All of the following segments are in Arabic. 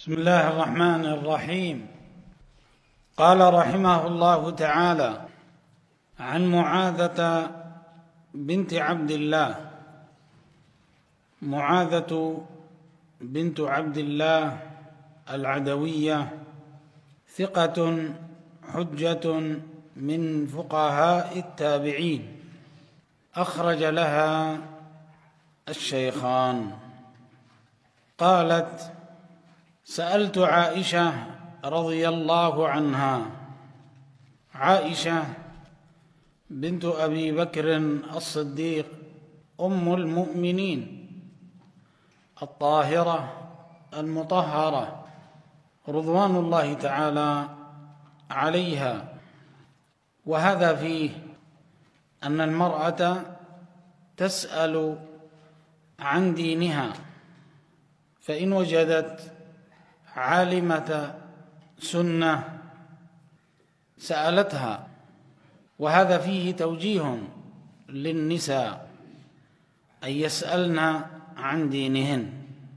بسم الله الرحمن الرحيم. قال رحمه الله تعالى: عن معاذة بنت عبد الله. معاذة بنت عبد الله العدوية ثقة حجة من فقهاء التابعين، أخرج لها الشيخان. قالت: سألت عائشة رضي الله عنها. عائشة بنت أبي بكر الصديق أم المؤمنين الطاهرة المطهرة رضوان الله تعالى عليها. وهذا فيه أن المرأة تسأل عن دينها، فإن وجدت عالمة سنة سألتها، وهذا فيه توجيه للنساء أن يسألن عن دينهن،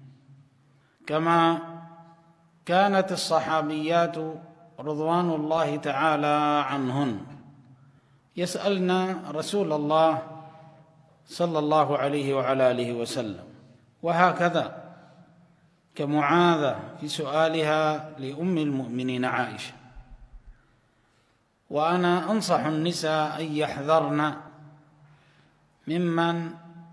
كما كانت الصحابيات رضوان الله تعالى عنهن يسألن رسول الله صلى الله عليه وعلى آله وسلم، وهكذا كمعاذة في سؤالها لأم المؤمنين عائشة. وأنا أنصح النساء أن يحذرن ممن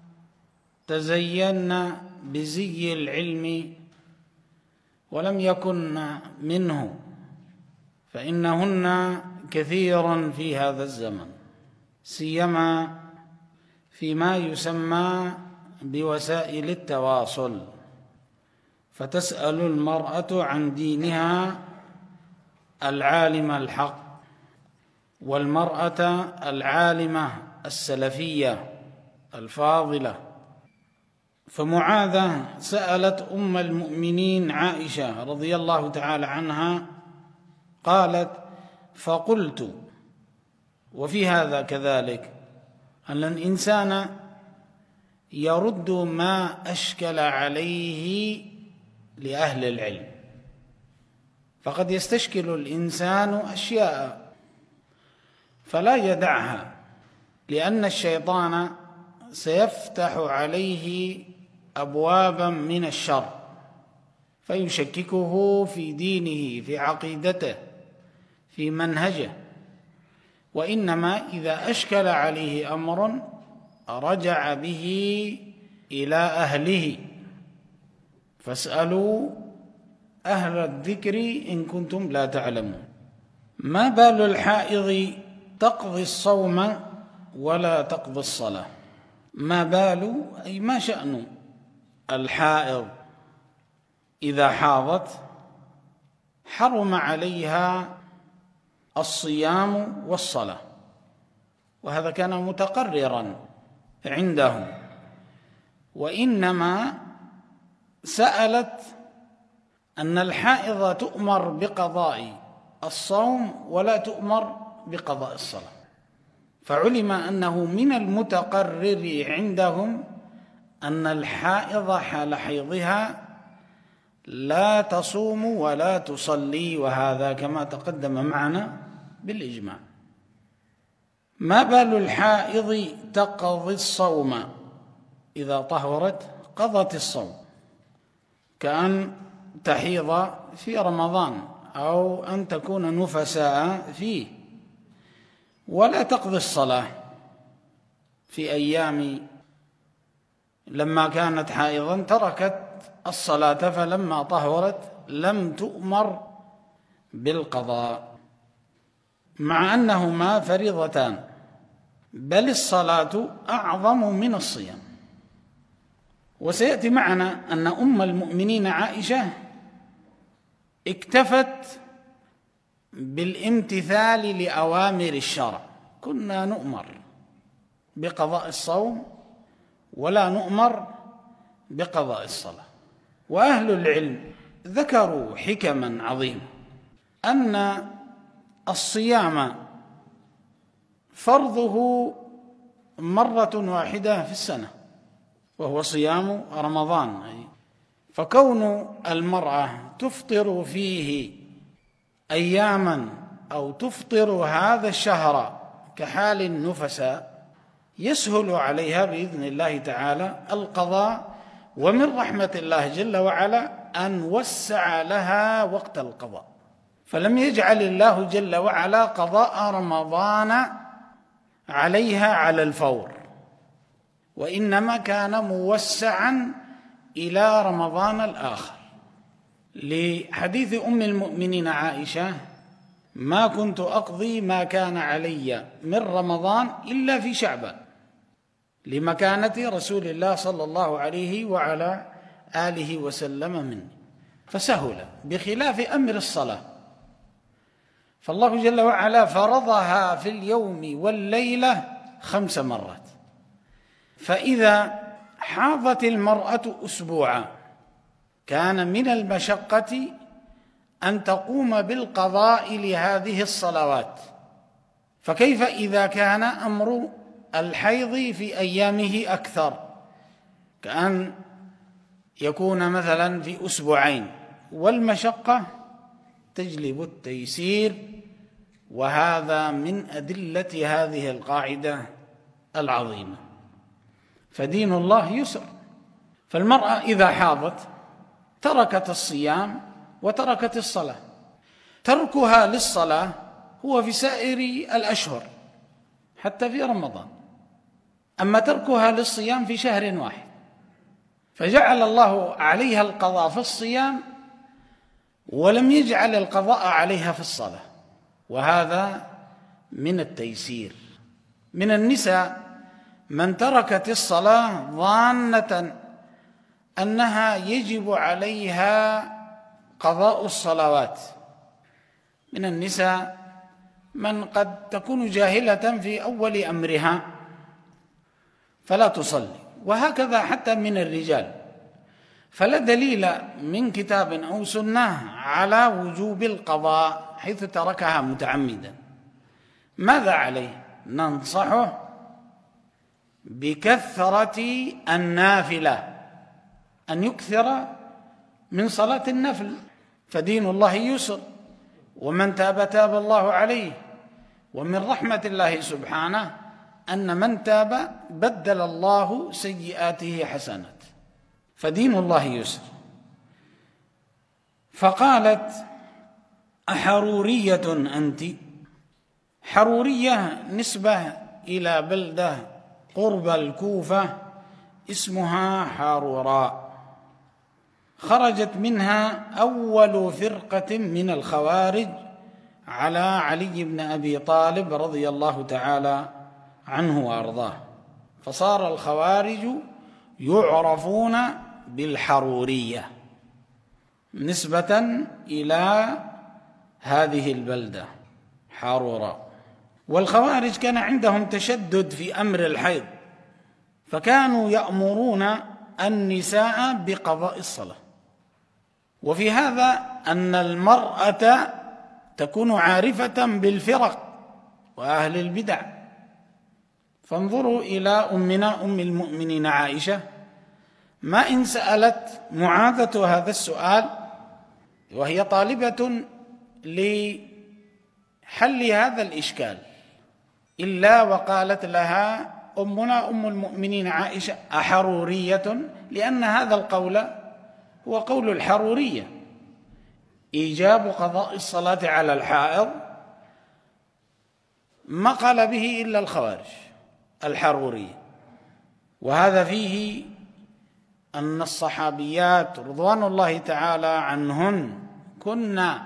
تزين بزي العلم ولم يكن منه، فإنهن كثيرا في هذا الزمن، سيما فيما يسمى بوسائل التواصل، فتسأل المرأة عن دينها العالمة الحق، والمرأة العالمة السلفية الفاضلة. فمعاذة سألت أم المؤمنين عائشة رضي الله تعالى عنها، قالت: فقلت. وفي هذا كذلك أن الإنسان يرد ما أشكل عليه لأهل العلم، فقد يستشكل الإنسان أشياء فلا يدعها، لأن الشيطان سيفتح عليه أبوابا من الشر فيشككه في دينه، في عقيدته، في منهجه. وإنما إذا أشكل عليه أمر رجع به إلى أهله، فاسألوا أهل الذكر إن كنتم لا تعلمون. ما بال الحائض تقضي الصوم ولا تقضي الصلاة؟ ما بال أي ما شأن الحائض إذا حاضت حرم عليها الصيام والصلاة، وهذا كان متقررا عندهم. وإنما سألت أن الحائض تؤمر بقضاء الصوم ولا تؤمر بقضاء الصلاة، فعلم أنه من المتقرر عندهم أن الحائض حال حيضها لا تصوم ولا تصلي، وهذا كما تقدم معنا بالإجماع. ما بال الحائض تقضي الصوم؟ إذا طهرت قضت الصوم، كأن تحيض في رمضان أو أن تكون نفساء فيه، ولا تقضي الصلاة في أيام لما كانت حائضا تركت الصلاة، فلما طهرت لم تؤمر بالقضاء، مع أنهما فريضتان، بل الصلاة أعظم من الصيام. وسيأتي معنا أن أم المؤمنين عائشة اكتفت بالامتثال لأوامر الشرع. كنا نؤمر بقضاء الصوم ولا نؤمر بقضاء الصلاة. وأهل العلم ذكروا حكما عظيمة، أن الصيام فرضه مرة واحدة في السنة، وهو صيام رمضان، فكون المرأة تفطر فيه أياما أو تفطر هذا الشهر كحال النفساء يسهل عليها بإذن الله تعالى القضاء، ومن رحمة الله جل وعلا أن وسع لها وقت القضاء، فلم يجعل الله جل وعلا قضاء رمضان عليها على الفور، وإنما كان موسعا إلى رمضان الآخر، لحديث أم المؤمنين عائشة: ما كنت أقضي ما كان علي من رمضان إلا في شعبان، لمكانة رسول الله صلى الله عليه وعلى آله وسلم مني، فسهل، بخلاف أمر الصلاة، فالله جل وعلا فرضها في اليوم والليلة 5 مرات، فإذا حاضت المرأة أسبوعا كان من المشقة أن تقوم بالقضاء لهذه الصلوات، فكيف إذا كان أمر الحيض في أيامه أكثر، كأن يكون مثلا في أسبوعين، والمشقة تجلب التيسير، وهذا من أدلة هذه القاعدة العظيمة. فدين الله يسر، فالمرأة إذا حاضت تركت الصيام وتركت الصلاة، تركها للصلاة هو في سائر الأشهر حتى في رمضان، أما تركها للصيام في شهر واحد، فجعل الله عليها القضاء في الصيام ولم يجعل القضاء عليها في الصلاة، وهذا من التيسير. من النساء من تركت الصلاة ظانة أنها يجب عليها قضاء الصلوات، من النساء من قد تكون جاهلة في أول أمرها فلا تصلي، وهكذا حتى من الرجال، فلا دليل من كتاب أو سنة على وجوب القضاء حيث تركها متعمدا. ماذا عليه؟ ننصحه بكثرة النافلة، أن يكثر من صلاة النفل، فدين الله يسر، ومن تاب تاب الله عليه، ومن رحمة الله سبحانه أن من تاب بدل الله سيئاته حسنات، فدين الله يسر. فقالت: أحرورية أنت؟ حرورية نسبة إلى بلدة قرب الكوفة اسمها حاروراء، خرجت منها أول فرقة من الخوارج على علي بن أبي طالب رضي الله تعالى عنه وأرضاه، فصار الخوارج يعرفون بالحرورية نسبة إلى هذه البلدة حاروراء. والخوارج كان عندهم تشدد في أمر الحيض، فكانوا يأمرون النساء بقضاء الصلاة، وفي هذا أن المرأة تكون عارفة بالفرق وأهل البدع. فانظروا إلى أمنا أم المؤمنين عائشة، ما إن سألت معاذة هذا السؤال وهي طالبة لحل هذا الإشكال إلا وقالت لها أمنا أم المؤمنين عائشة: أحرورية؟ لأن هذا القول هو قول الحرورية، إيجاب قضاء الصلاة على الحائض، ما قال به إلا الخوارج الحرورية. وهذا فيه أن الصحابيات رضوان الله تعالى عنهن كن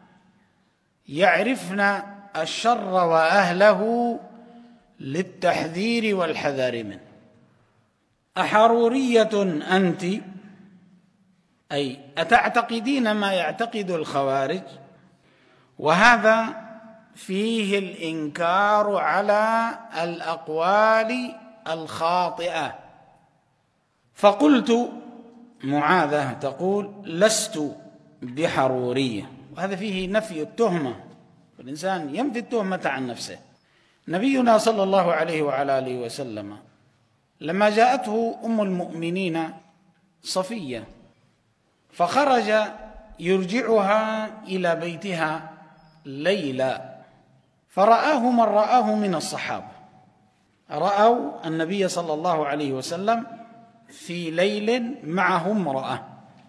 يعرفن الشر وأهله للتحذير والحذر منه. أحرورية أنت؟ أي أتعتقدين ما يعتقد الخوارج؟ وهذا فيه الإنكار على الأقوال الخاطئة. فقلت، معاذة تقول: لست بحرورية، وهذا فيه نفي التهمة، والإنسان ينفي التهمة عن نفسه. نبينا صلى الله عليه وعلى آله وسلم لما جاءته أم المؤمنين صفية فخرج يرجعها إلى بيتها ليلا، فرآه من رآه من الصحابة، رأوا النبي صلى الله عليه وسلم في ليل معه امرأة،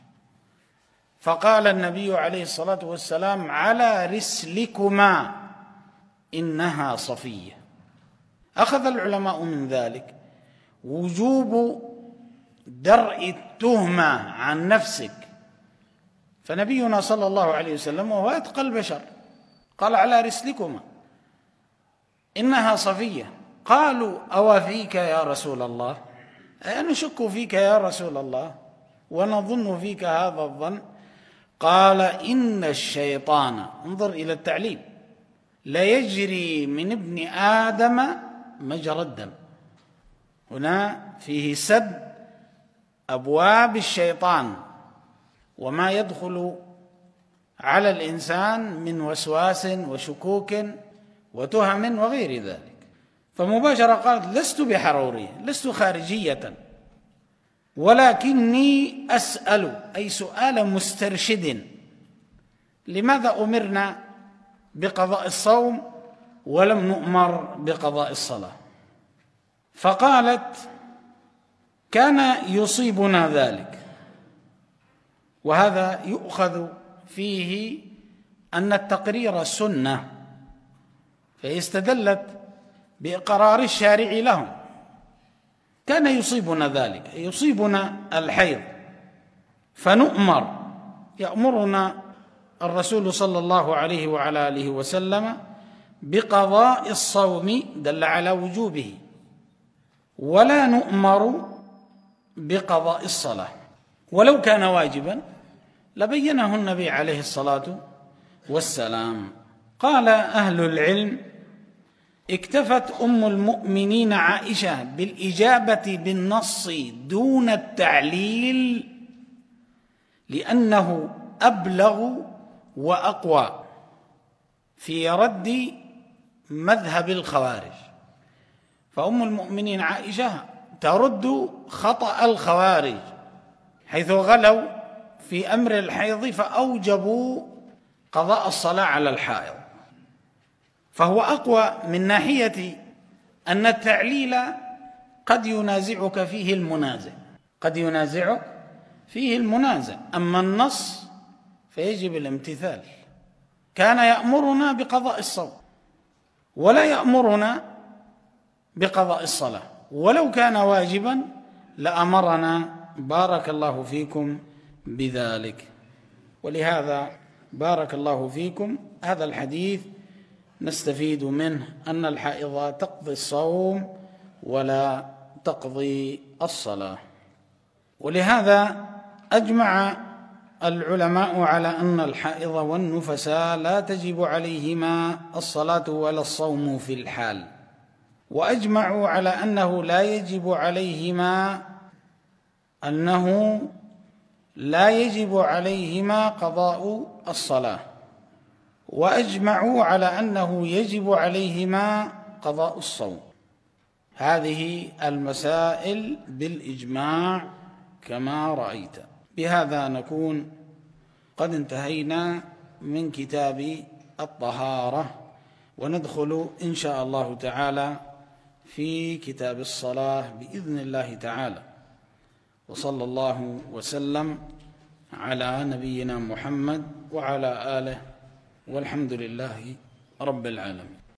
فقال النبي عليه الصلاة والسلام: على رسلكما إنها صفية. أخذ العلماء من ذلك وجوب درء التهمة عن نفسك، فنبينا صلى الله عليه وسلم وهو أتقى البشر قال: على رسلكما إنها صفية. قالوا: أو فيك يا رسول الله؟ نشك فيك يا رسول الله ونظن فيك هذا الظن. قال: إن الشيطان، انظر إلى التعليل، ليجري من ابن آدم مجرى الدم. هنا فيه سد أبواب الشيطان وما يدخل على الإنسان من وسواس وشكوك وتهم وغير ذلك. فمباشرة قالت: لست بحرورية، لست خارجية، ولكني أسأل، أي سؤال مسترشد، لماذا أمرنا بقضاء الصوم ولم نؤمر بقضاء الصلاة؟ فقالت: كان يصيبنا ذلك. وهذا يؤخذ فيه أن التقرير سنة، فاستدلت بإقرار الشارع لهم. كان يصيبنا ذلك، يصيبنا الحيض، فنؤمر، يأمرنا الرسول صلى الله عليه وعلى آله وسلم بقضاء الصوم، دل على وجوبه، ولا نؤمر بقضاء الصلاة. ولو كان واجبا لبينه النبي عليه الصلاة والسلام. قال أهل العلم: اكتفت أم المؤمنين عائشة بالإجابة بالنص دون التعليل لأنه أبلغ وأقوى في رد مذهب الخوارج. فأم المؤمنين عائشة ترد خطأ الخوارج حيث غلوا في أمر الحيض فأوجبوا قضاء الصلاة على الحائض، فهو أقوى من ناحية أن التعليل قد ينازعك فيه المنازع، قد ينازعك فيه المنازع، أما النص فيجب الامتثال. كان يأمرنا بقضاء الصوم ولا يأمرنا بقضاء الصلاة، ولو كان واجبا لأمرنا بارك الله فيكم بذلك. ولهذا بارك الله فيكم هذا الحديث نستفيد منه أن الحائض تقضي الصوم ولا تقضي الصلاة. ولهذا أجمع العلماء على أن الحائض والنفساء لا تجب عليهما الصلاة ولا الصوم في الحال، وأجمعوا على أنه لا يجب عليهما قضاء الصلاة، وأجمعوا على أنه يجب عليهما قضاء الصوم. هذه المسائل بالإجماع كما رأيت. بهذا نكون قد انتهينا من كتاب الطهارة، وندخل إن شاء الله تعالى في كتاب الصلاة بإذن الله تعالى. وصلى الله وسلم على نبينا محمد وعلى آله، والحمد لله رب العالمين.